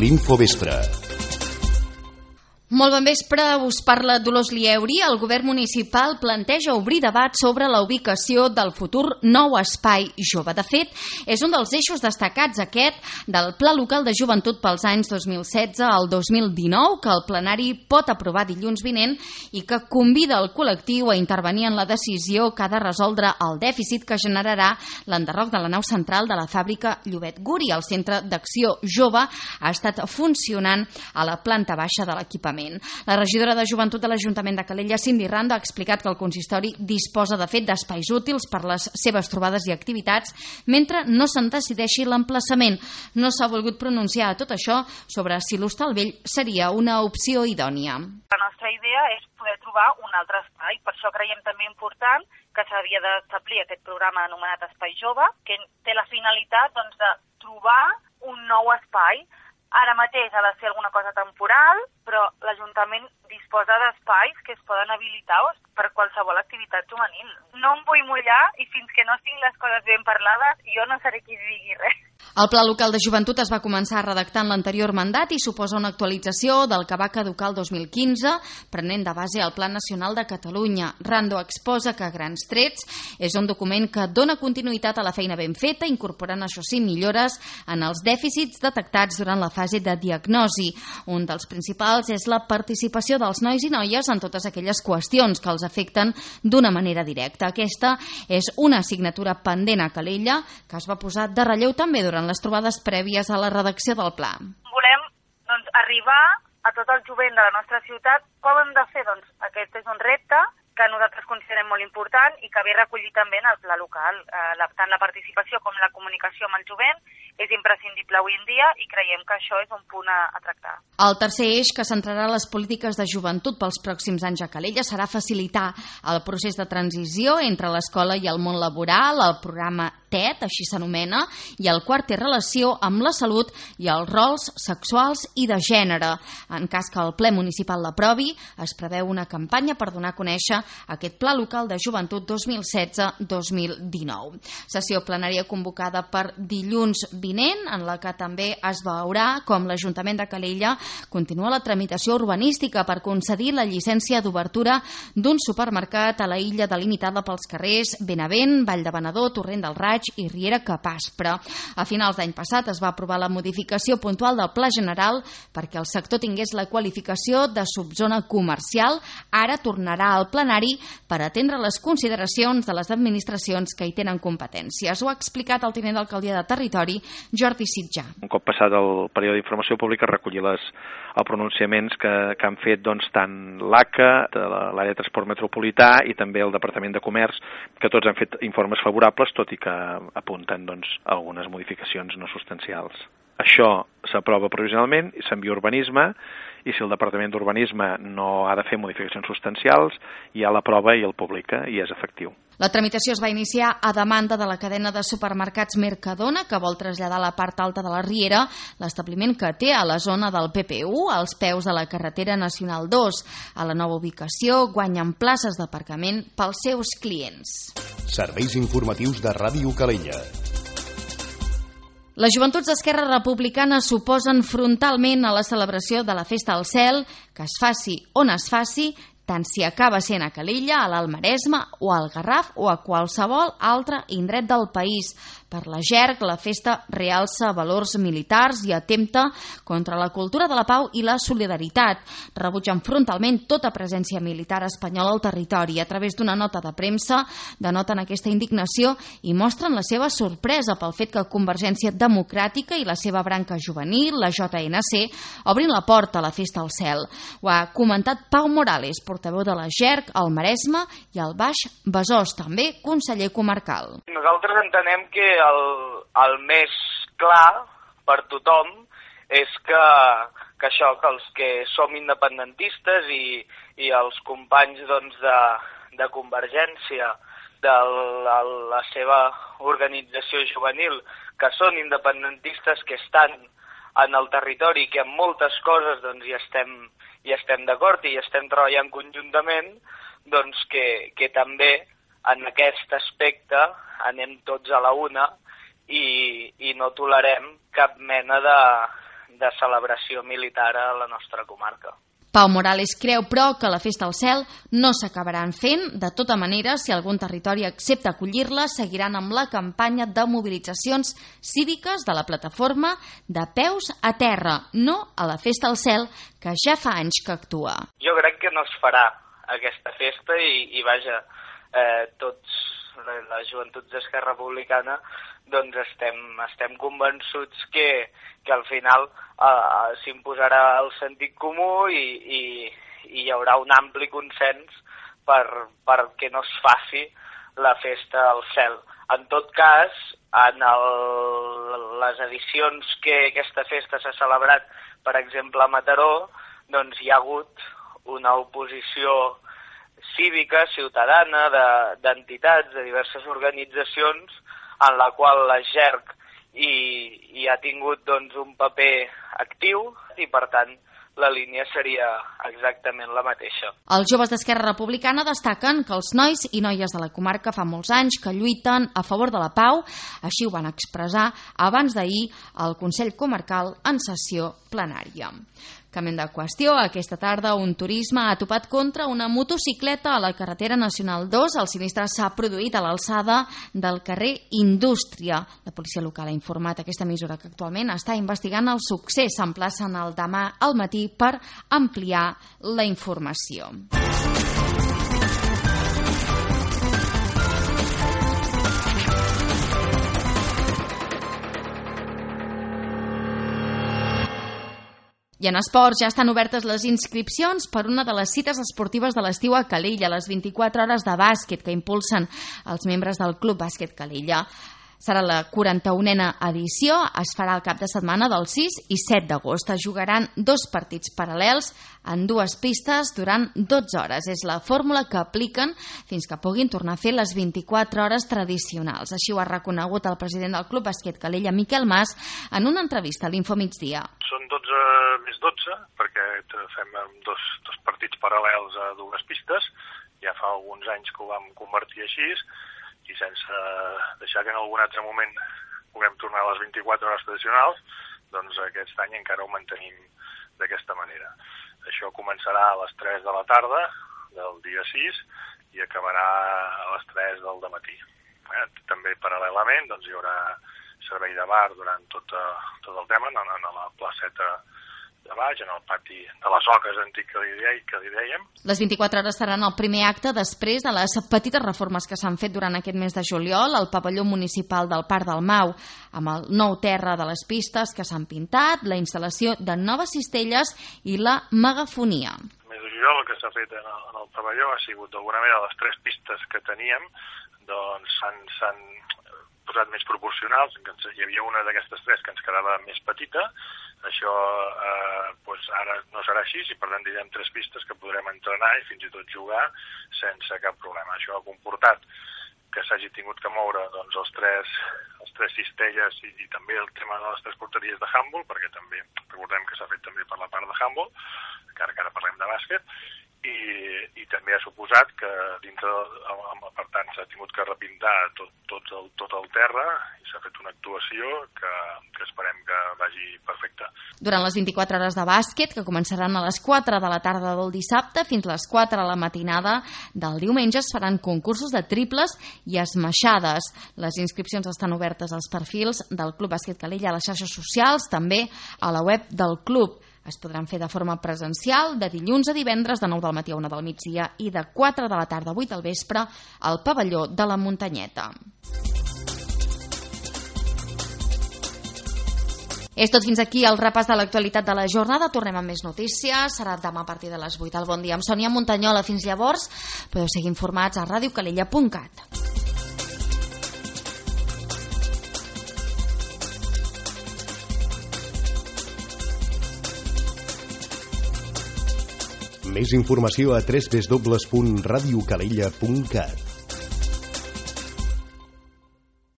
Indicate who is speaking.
Speaker 1: l'Infovespre.
Speaker 2: Molt bon vespre, us parla Dolors Lieuri. El govern municipal planteja obrir debat sobre la ubicació del futur nou espai jove. De fet, és un dels eixos destacats aquest del Pla Local de Joventut pels anys 2016 al 2019, que el plenari pot aprovar dilluns vinent i que convida el col·lectiu a intervenir en la decisió que ha de resoldre el dèficit que generarà l'enderroc de la nau central de la fàbrica Llobet Guri. El Centre d'Acció Jove ha estat funcionant a la planta baixa de l'equipament. La regidora de Joventut de l'Ajuntament de Calella, Cindy Rando, ha explicat que el consistori disposa de fet d'espais útils per les seves trobades i activitats mentre no se'n decideixi l'emplaçament. No s'ha volgut pronunciar a tot això sobre si l'Hostal Vell seria una opció idònia.
Speaker 3: La nostra idea és poder trobar un altre espai, per això creiem també important que s'havia d'establir aquest programa anomenat Espai Jove, que té la finalitat de trobar un nou espai. Ara mateix ha de ser alguna cosa temporal, però l'Ajuntament disposa d'espais que es poden habilitar per qualsevol activitat juvenil. No em vull mullar i fins que no tinc les coses ben parlades jo no seré qui digui res.
Speaker 2: El Pla Local de Joventut es va començar a redactar en l'anterior mandat i suposa una actualització del que va caducar el 2015, prenent de base el Pla Nacional de Catalunya. Rando exposa que a grans trets és un document que dona continuïtat a la feina ben feta, incorporant, això sí, millores en els dèficits detectats durant la fase de diagnosi. Un dels principals és la participació dels nois i noies en totes aquelles qüestions que els afecten d'una manera directa. Aquesta és una assignatura pendent a Calella que es va posar de relleu també durant les trobades prèvies a la redacció del pla.
Speaker 3: Volem arribar a tot el jovent de la nostra ciutat. Com hem de fer? Aquest és un repte que nosaltres considerem molt important i que ve recollit també en el pla local. Tant la participació com la comunicació amb el jovent és imprescindible avui en dia i creiem que això és un punt a tractar.
Speaker 2: El tercer eix que centrarà les polítiques de joventut pels pròxims anys a Calella serà facilitar el procés de transició entre l'escola i el món laboral, el programa TET, així s'anomena, i el quart té relació amb la salut i els rols sexuals i de gènere. En cas que el ple municipal l'aprovi, es preveu una campanya per donar a conèixer aquest Pla Local de Joventut 2016-2019. Sessió plenària convocada per dilluns vinent, en la que també es veurà com l'Ajuntament de Calella continua la tramitació urbanística per concedir la llicència d'obertura d'un supermercat a la illa delimitada pels carrers Benavent, Vall de Venedor, Torrent del Raig i Riera Capaspre. A finals d'any passat es va aprovar la modificació puntual del Pla General perquè el sector tingués la qualificació de subzona comercial. Ara tornarà al plenari per atendre les consideracions de les administracions que hi tenen competències. Ho ha explicat el tinent d'alcaldia de Territori, Jordi Sitjà.
Speaker 4: Un cop passat el període d'informació pública, recollir els pronunciaments que han fet tant l'ACA, de l'àrea de transport metropolità i també el Departament de Comerç, que tots han fet informes favorables, tot i que apunten algunes modificacions no substancials. Això s'aprova provisionalment i s'envia a Urbanisme, i si el Departament d'Urbanisme no ha de fer modificacions substancials, ja l'aprova i el publica i és efectiu.
Speaker 2: La tramitació es va iniciar a demanda de la cadena de supermercats Mercadona, que vol traslladar a la part alta de la Riera l'establiment que té a la zona del PP1, als peus de la carretera Nacional 2. A la nova ubicació guanyen places d'aparcament pels seus clients.
Speaker 1: Serveis informatius de Ràdio Calella.
Speaker 2: Les joventuts d'Esquerra Republicana s'oposen frontalment a la celebració de la Festa al Cel, que es faci on es faci, tant si acaba sent a Calella, a l'Alt Maresme o al Garraf o a qualsevol altre indret del país. Per la JERC, la festa realça valors militars i atempta contra la cultura de la pau i la solidaritat. Rebutgen frontalment tota presència militar espanyola al territori. A través d'una nota de premsa denoten aquesta indignació i mostren la seva sorpresa pel fet que Convergència Democràtica i la seva branca juvenil, la JNC, obrin la porta a la Festa al Cel. Ho ha comentat Pau Morales, portaveu de la JERC al Maresme i al Baix Besòs, també conseller comarcal.
Speaker 5: Nosaltres entenem que el més clar per tothom és que els que som independentistes i els companys de Convergència, de la seva organització juvenil, que són independentistes, que estan en el territori, que en moltes coses hi estem d'acord i estem treballant conjuntament, que també en aquest aspecte anem tots a la una i no tolerem cap mena de celebració militar a la nostra comarca.
Speaker 2: Pau Morales creu, però, que la Festa al Cel no s'acabaran fent. De tota manera, si algun territori accepta acollir-la, seguiran amb la campanya de mobilitzacions cíviques de la plataforma de peus a terra, no a la Festa al Cel, que ja fa anys que actua.
Speaker 5: Jo crec que no es farà aquesta festa i vaja, tots, la joventut d'Esquerra Republicana, doncs estem convençuts que al final s'imposarà el sentit comú i hi haurà un ampli consens perquè no es faci la Festa al Cel. En tot cas, en les edicions que aquesta festa s'ha celebrat, per exemple a Mataró, doncs hi ha hagut una oposició cívica, ciutadana, d'entitats, de diverses organitzacions, en la qual la GERC hi ha tingut doncs, un paper actiu i, per tant, la línia seria exactament la mateixa.
Speaker 2: Els joves d'Esquerra Republicana destaquen que els nois i noies de la comarca fa molts anys que lluiten a favor de la pau. Així ho van expressar abans d'ahir al Consell Comarcal en sessió plenària. Canviem de qüestió. Aquesta tarda un turisme ha topat contra una motocicleta a la carretera nacional 2. El sinistre s'ha produït a l'alçada del carrer Indústria. La policia local ha informat aquesta emissora que actualment està investigant el succés. S'emplacen el demà al matí per ampliar la informació. I en esports ja estan obertes les inscripcions per una de les cites esportives de l'estiu a Calella, les 24 hores de bàsquet que impulsen els membres del Club Bàsquet Calella. Serà la 41a edició, es farà el cap de setmana del 6 i 7 d'agost. Es jugaran 2 partits paral·lels en 2 pistes durant 12 hores. És la fórmula que apliquen fins que puguin tornar a fer les 24 hores tradicionals. Així ho ha reconegut el president del Club Bàsquet Calella, Miquel Mas, en una entrevista a l'Infomigdia.
Speaker 6: Són 12 més 12, perquè fem dos partits paral·lels a 2 pistes. Ja fa alguns anys que ho vam convertir així, i sense deixar que en algun altre moment puguem tornar a les 24 hores tradicionals, doncs aquest any encara ho mantenim d'aquesta manera. Això començarà a les 3 de la tarda del dia 6 i acabarà a les 3 del dematí. També paral·lelament doncs, hi haurà servei de bar durant tot el tema, en la placeta de baix, en el pati de les Oques antic que li dèiem.
Speaker 2: Les 24 hores seran el primer acte després de les petites reformes que s'han fet durant aquest mes de juliol al pavelló municipal del Parc del Mau, amb el nou terra de les pistes que s'han pintat, la instal·lació de noves cistelles i la megafonia.
Speaker 6: El mes de juliol el que s'ha fet en el pavelló ha sigut d'alguna manera les 3 pistes que teníem, doncs s'han posat més proporcionals. Hi havia una d'aquestes 3 que ens quedava més petita. Això ara no serà així i per tant tindrem 3 pistes que podrem entrenar i fins i tot jugar sense cap problema. Això ha comportat que s'hagi tingut que moure doncs, els tres cistelles i també el tema de les 3 porteries de handball, perquè també recordem que s'ha fet també per la part de handball, que ara parlem de bàsquet, i també ha suposat que dintre, per tant, s'ha tingut que repintar tot el terra i s'ha fet una actuació que esperem que vagi perfecta.
Speaker 2: Durant les 24 hores de bàsquet, que començaran a les 4 de la tarda del dissabte fins a les 4 de la matinada del diumenge, es faran concursos de triples i esmaixades. Les inscripcions estan obertes als perfils del Club Bàsquet Calella a les xarxes socials, també a la web del club. Es podran fer de forma presencial de dilluns a divendres de 9 del matí a 1 del migdia i de 4 de la tarda a 8 del vespre al pavelló de la Muntanyeta. És tot fins aquí el repàs de l'actualitat de la jornada. Tornem amb més notícies. Serà demà a partir de les 8 del bon dia amb Sònia Montanyola. Fins llavors podeu seguir informats a radiocalella.cat.
Speaker 1: Més informació a www.radiocalella.cat.